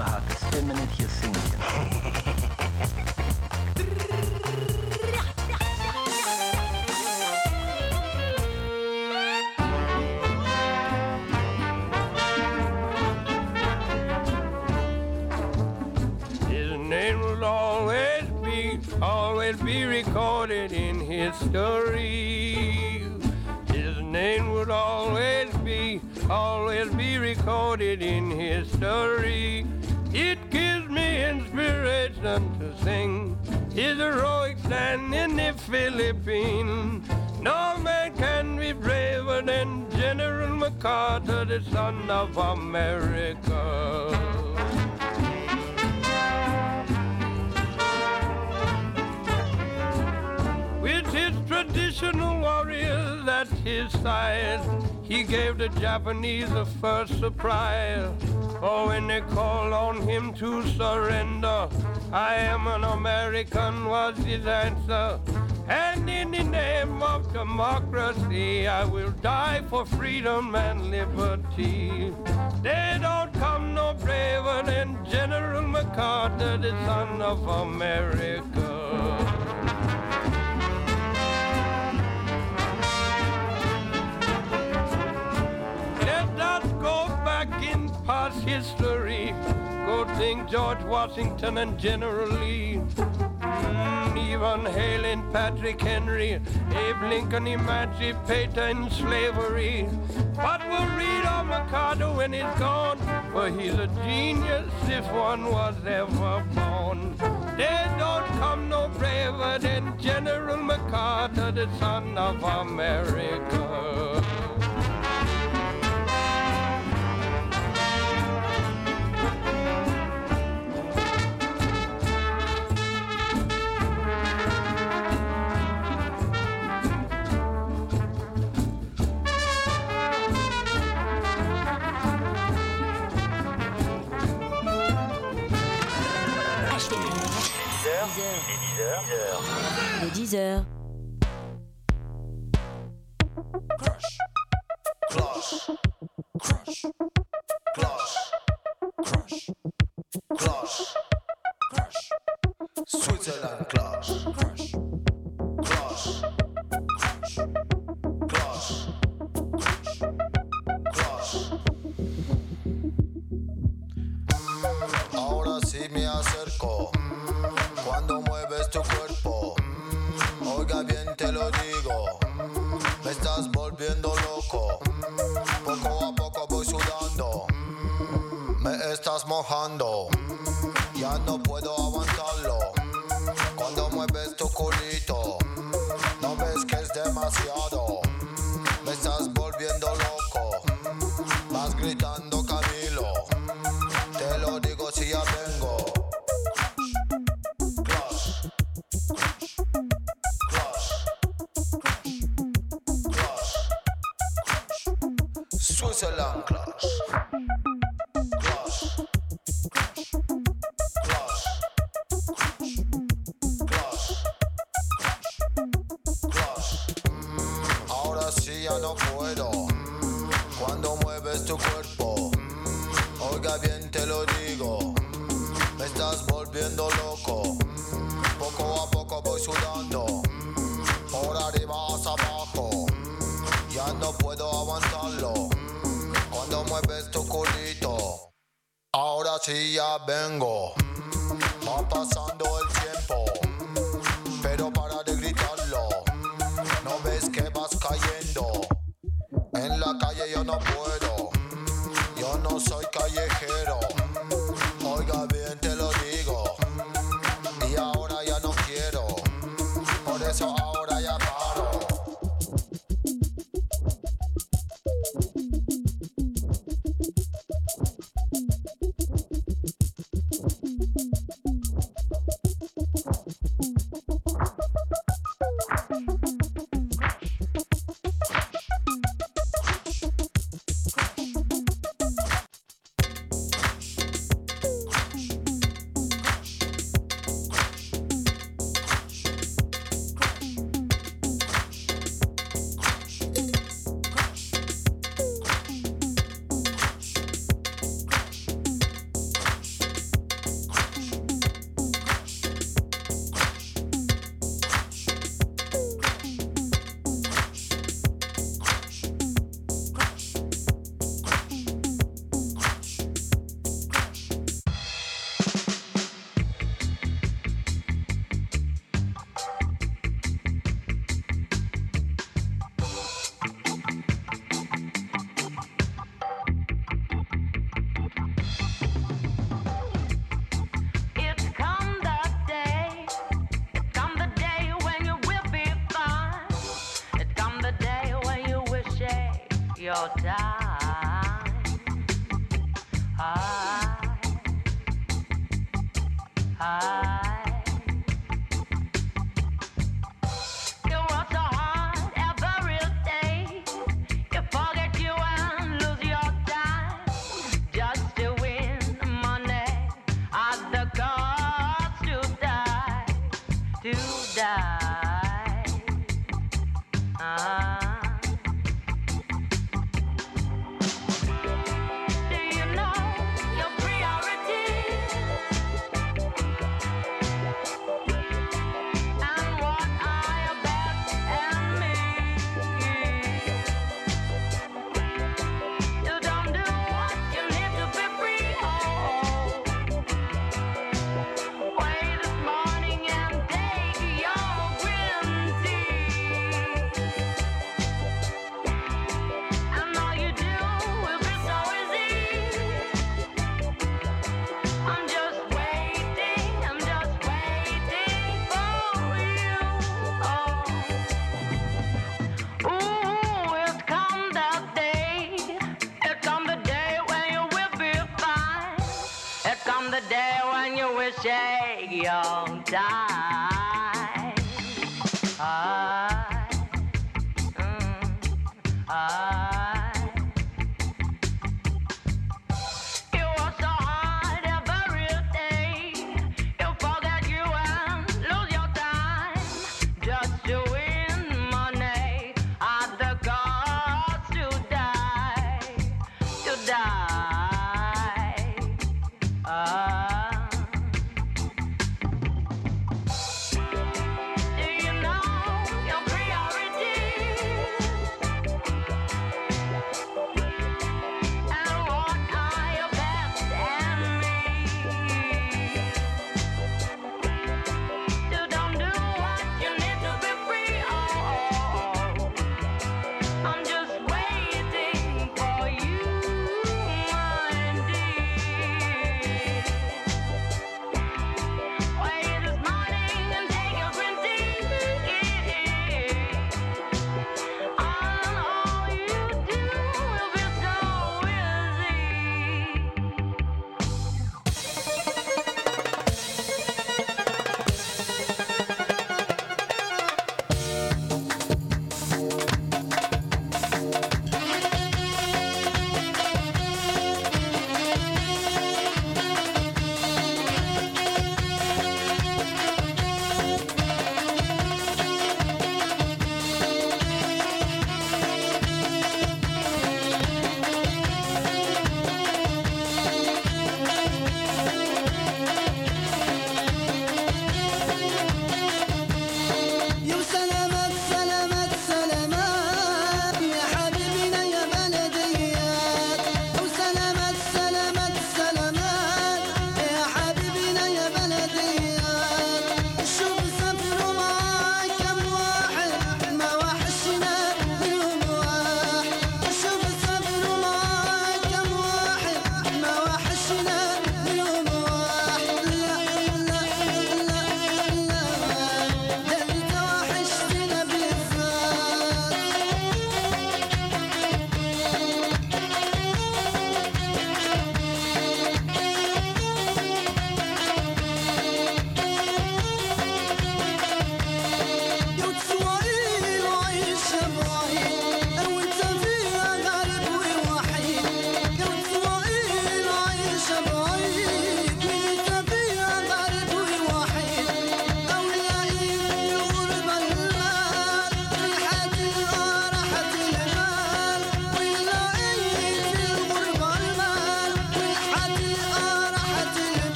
haka sai minute sinking. His name will always be recorded in history. His name would always be recorded in history. It gives me inspiration to sing his heroic stand in the Philippines. No man can be braver than General MacArthur, the son of America. With his traditional warriors at his side, he gave the Japanese the first surprise. Oh, when they called on him to surrender, I am an American was his answer. And in the name of democracy, I will die for freedom and liberty. They don't come no braver than General MacArthur, the son of America. In past history, go think George Washington and General Lee, even hailing Patrick Henry, Abe Lincoln emancipating slavery. But we'll read of MacArthur when he's gone, for he's a genius if one was ever born. There don't come no braver than General MacArthur, the son of America. Les 10 heures. Crush, crush, crush, crush, crush, crush, crush. Switzerland crush, crush, crush, crush, crush, crush, crush. Ahora sí me acerco cuando mueves tu cuerpo. Oiga bien te lo digo, me estás volviendo loco. Poco a poco voy sudando, me estás mojando. Ya no puedo aguantarlo. Cuando mueves tu culito, no ves que es demasiado. Me estás volviendo loco, vas gritando Camilo. Te lo digo si ya vengo. Switzerland clash, clash, clash, clash, clash, clash. Ahora sí ya no puedo. Cuando mueves tu cuerpo, oiga bien te lo digo, me estás volviendo loco. Poco a poco voy sudando, por arriba hacia abajo. Ya no puedo aguantarlo. Cuando mueves tu culito, ahora sí ya vengo. Va pasando el tiempo, pero para de gritarlo. No ves que vas cayendo. En la calle yo no puedo. Yo no soy callejero. Oiga bien te lo digo. Y ahora ya no quiero. Por eso ahora ya paro. your time. You work so hard every day. You forget you and lose your time just to win money at the cost to die, to die. Do you know your priorities and what are your best enemies? You don't do what you need to be free. Oh, wait this morning and take your green tea. And all you do will be so easy. I'm just waiting for you. Oh, ooh, it's come that day. It come the day when you will be fine. It come the day when you will shake your time. You work so hard every day. You forget you and lose your time just to win money at the cost to die, to die. Do you know your priorities and what are your best enemies? You don't do what you need to be free. Oh, I'm just waiting for you, my dear.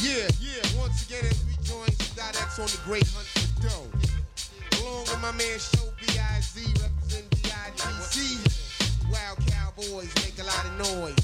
Once again, as we join Dot-X on the great hunt for dough. Along with my man Show B.I.Z. representing D.I.G.C. Wild Cowboys make a lot of noise.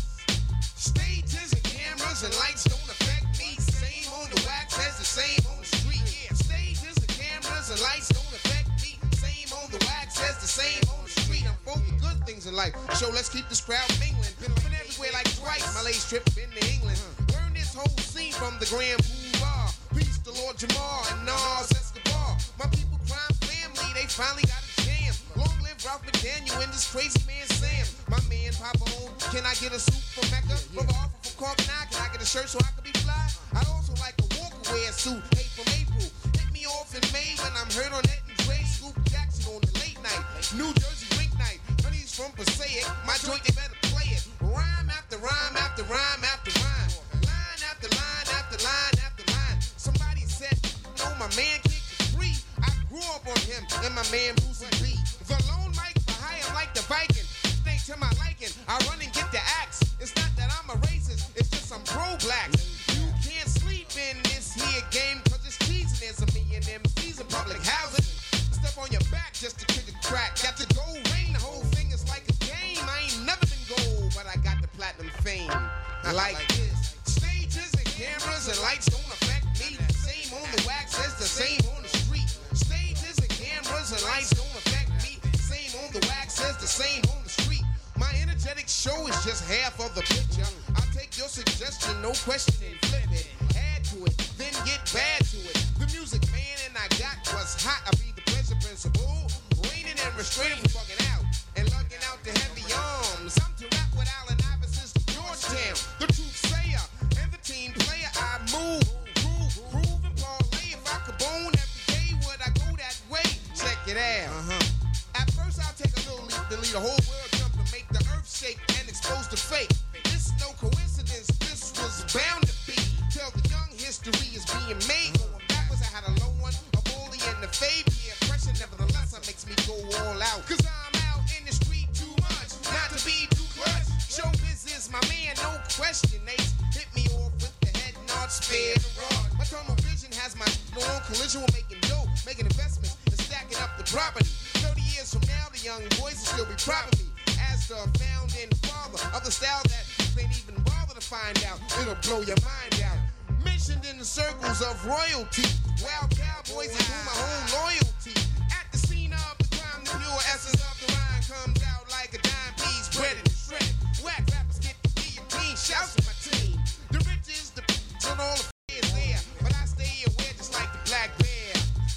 Stages and cameras and lights don't affect me. Same on the wax as the same on the street. Yeah, stages and cameras and lights don't affect me. Same on the wax as the same on the street. I'm for the good things in life. So let's keep this crowd mingling. Been everywhere like twice. My latest trip been to England. Learn this whole scene from the Grand Boulevard. Peace to Lord Jamar and Nas Escobar. My people crime family, they finally got a chance. Long live Ralph McDaniel and this crazy man Sam. My man Papa O, can I get a suit from Mecca? From an offer from Cork Nine, can I get a shirt so I can be fly? I'd also like a walk-away suit, hey from April. Hit me off in May when I'm heard on Ed and Dre. Scoop Jackson on the late night. New Jersey Link Night. Honey's from Passaic. My joint, they better play it. Rhyme after rhyme after rhyme after rhyme. Line after line after line after line. Somebody said, no, my man Kid Capri. I grew up on him and my man Bruce B. The lone mic for hire like the Viking. Think to my liking, I run and get the axe. It's not that I'm a racist, it's just I'm pro-black. You can't sleep in this here game, cause it's cheesing. There's a million MCs in public housing. Step on your back just to kick a crack. Got the gold ring, the whole thing is like a game. I ain't never been gold, but I got the platinum fame. I like this. Stages and cameras and lights don't affect me. Same on the wax as the same on the street. Stages and cameras and lights don't affect me. Same on the wax as the same on the street. My energetic show is just half of the picture. I'll take your suggestion, no question, and flip it. Add to it, then get bad to it. The music man and I got what's hot. I be the pleasure principal. Raining and restraining from bugging out. And lugging out the heavy arms. I'm to rap with Allen Iverson's Georgetown. The truth sayer and the team player. I move, groove, and parlay. If I could bone every day, would I go that way? Check it out. At first I'll take a little leap to lead the whole world jump to make the earth shake and expose the fake. This no coincidence, this was bound to be. Tell the young history is being made. Going backwards, I had a low one, a bully and the fave. Yeah, pressure nevertheless, that makes me go all out. Cause I'm out in the street too much, not to be too clutch. Showbiz is my man, no question. Ace hit me off with the head nod, spare the rod. My tunnel vision has my on collision with making dough, making investments and stacking up the property. 30 years from now, the young boys will still be proud of me as the founding father of the style that you ain't even bother to find out. It'll blow your mind out. Mentioned in the circles of royalty, Wild Cowboys and who my whole loyalty. At the scene of the crime, the pure essence of the rhyme comes out like a dime piece, breaded and shredded. Whack rappers get the guillotine, shouts from my team. The riches, the and all the is there, but I stay aware just like the Black Bear.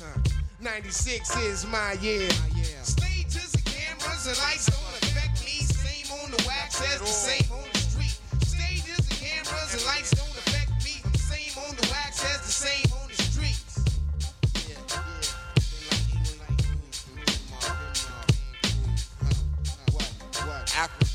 96 is my year. Stages and cameras and lights don't affect me. Same on the wax as the same on the street. Stages and cameras and lights don't affect me. Same on the wax as the same on the streets. What? Africa.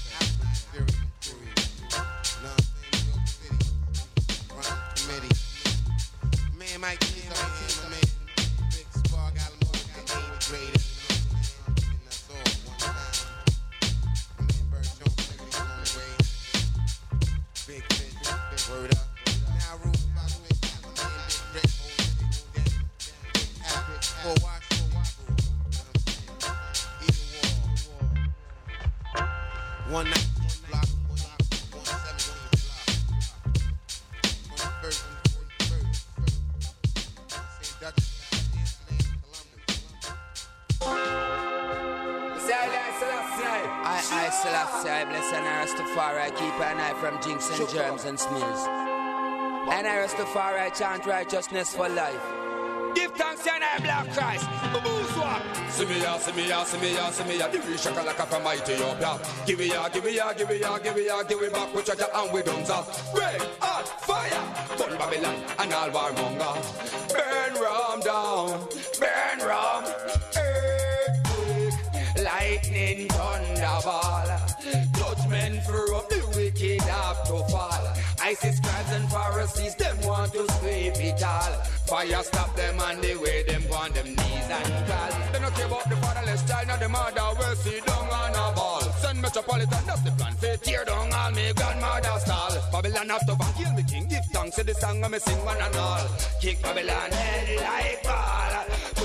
Man, Mike, man. Big Spark, Alamo, ain't great. That's all one time. I mean, Bert Jones, nigga, he's on the way. Big fish, word up. Now, Ruth, by the way, Big Rick, Big Habit, for watch, Either wall. 119 block, 117 block. First. I Selassie, bless and Rastafari, keep an eye from jinx and germs and sneers. And Rastafari chant righteousness for life. Give thanks and I Black Christ. See me ya, see me ya, see me ya, see me ya. The real shakalaka from Ethiopia. Give it ya, give it ya, give it ya, give it ya, give it back. Put your and we don't stop. Red, hot, fire. Burn Babylon and all warmonger. Burn Rome down, burn Rome. Earthquake, lightning, thunderball. Judgment for up the wicked have to fall. ISIS scribes and Pharisees, them want to sweep it all. Fire stop them and the way them go on them knees and crawl. They don't care about the fatherless child, not the mother will see down on a ball. Send Metropolitan, that's the plan. They tear down all me grandmother's stall. Babylon have to ban, kill the king. Give thanks to the song and me sing one and all. Kick Babylon head like ball.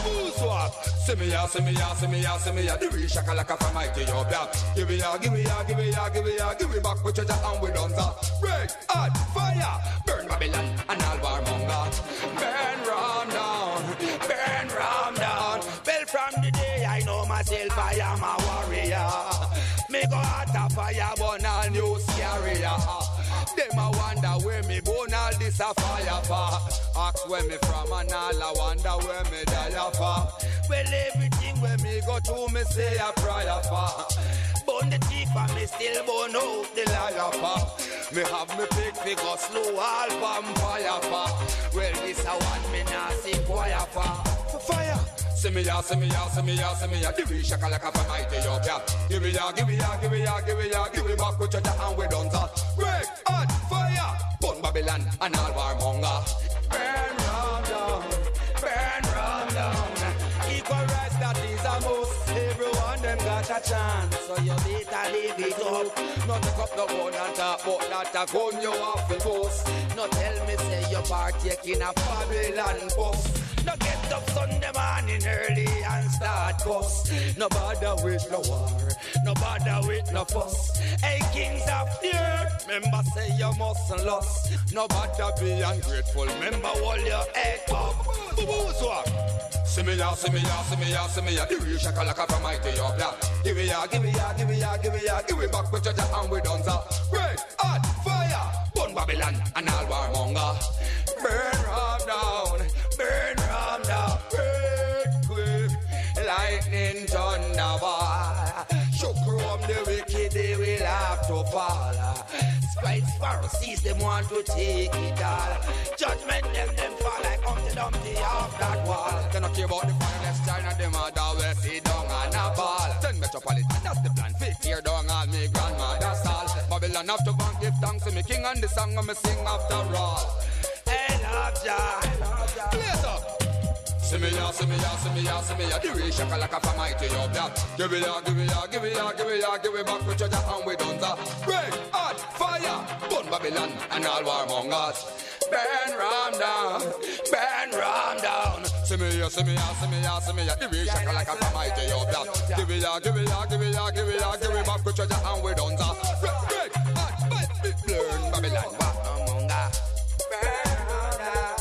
Swap. See me ya, see me ya, see me ya, see me ya. The real shakalaka from Ethiopia. Give me ya, give me ya, give me ya, give me ya. Give me back with treasure and with guns. Red, hot, fire. Burn Babylon and all warmonger. Burn Ram down, burn Ram down. Well, from the day I know myself, I am a warrior. Me go out of fire, burn all new area. Them a wonder where me born all this a fire for. Ask where me from and all I wonder where me die for. Well, everything where me go to me say a prayer for. Burn the thief and me still burn out the liar for. Me have me big figure slow all vampire for. Well, this a one me not see choir for fire. See me ya, see me ya, see me ya, see me ya. The real shakalaka from Ethiopia. Give me ya, give me ya, give me ya, give me ya. Give me back with treasure and we done that. Red, hot, fire. Burn Babylon and all warmonger. Burn Ram down, burn Ram down. Equal rights that is a must. Everyone them got a chance, so you better live it up. Not take up the gun and talk, but not a gun you have to boast. Not tell me say you partaking a Babylon bus. No get up Sunday morning early and start cuss. No bother with no war, no bother with no fuss. Hey, kings of the earth, remember say you mustn't loss. No bother be ungrateful, remember hold your head up. Swap. See me ya, see me ya, see me ya, see me ya. The real shakalaka from Ethiopia. Give me ya, give me ya, give me ya, give me ya. Give me back with treasure and we done that. Red, hot, fire. Burn Babylon and all warmonger. Burn Ram down, burn Ram down. Earthquake, lightning, thunder, ball. Shook from the wicked, they will have to fall. Sprites, Pharisees, them want to take it all. Judgment, them fall like Humpty Dumpty off that wall. They don't care about the fireless China, them mother will see down on a ball. Send Metropolitan, that's the plan. Fit tear down all me grandmother's stall. Babylon have to bank, give thanks to me king and the song I'm sing after all. Hey, love Jah, blaze up. See me ya, see me ya, see me ya, see me ya. The real shakalaka from Ethiopia. Give me ya, give me ya, give me ya, give me ya. Give me back with treasure and we done that. Red, hot, fire. Burn Babylon and all warmongers. Burn Ram down, burn Ram down. See me ya, see me ya, see me ya, see me ya. The real shakalaka from Ethiopia. Give me ya, give me ya, give me ya, give me ya. Give me back with treasure and we done that. Red, hot, fire. Burn Babylon, warmonger. Burn Ram down.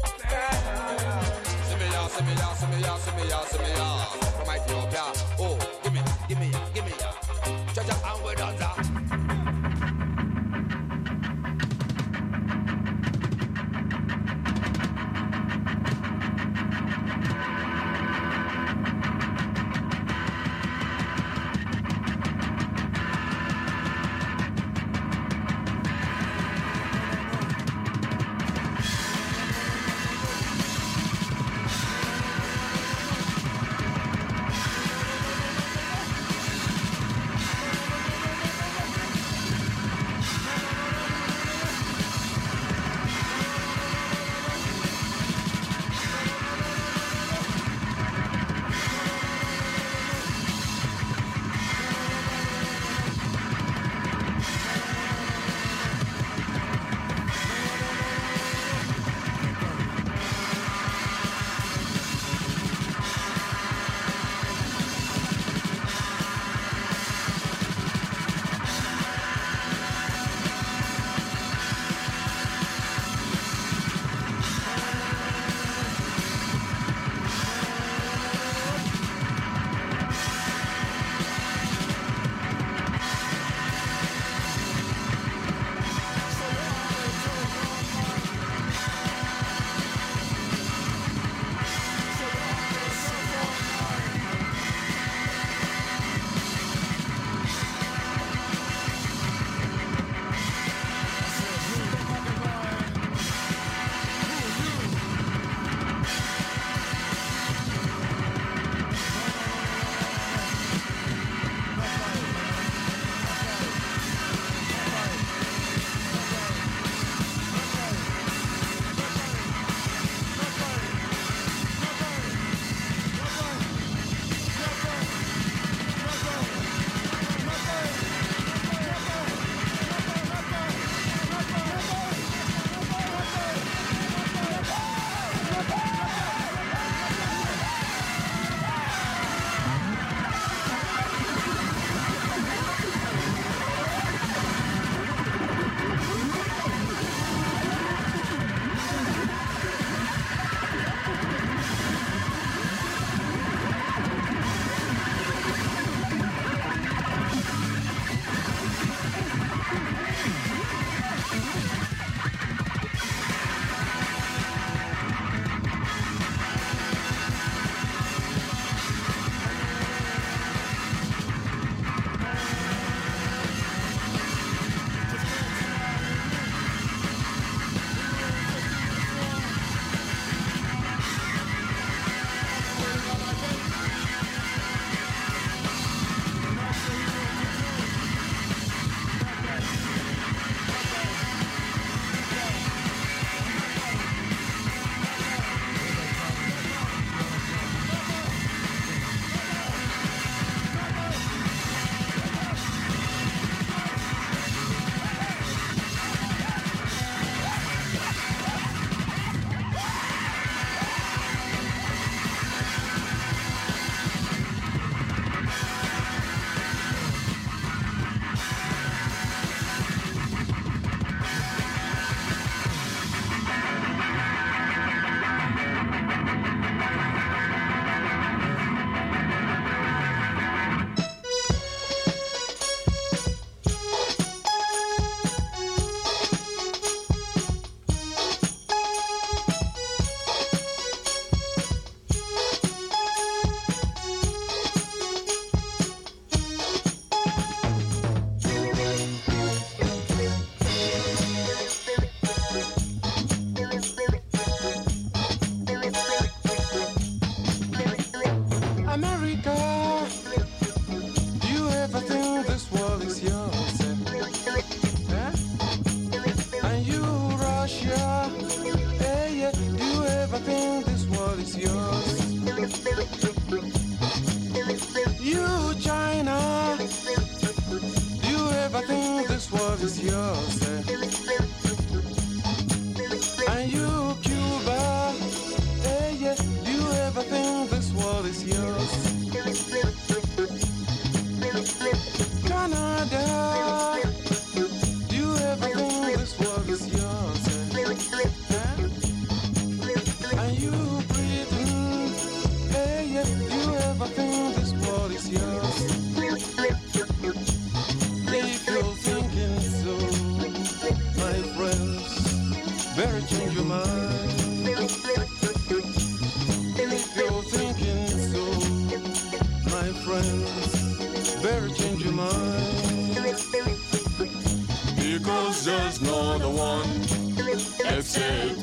See me ya, see me ya, see me ya, see me ya. From Ethiopia. Oh, give me ya, give me ya. Treasure and we done that.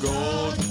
gold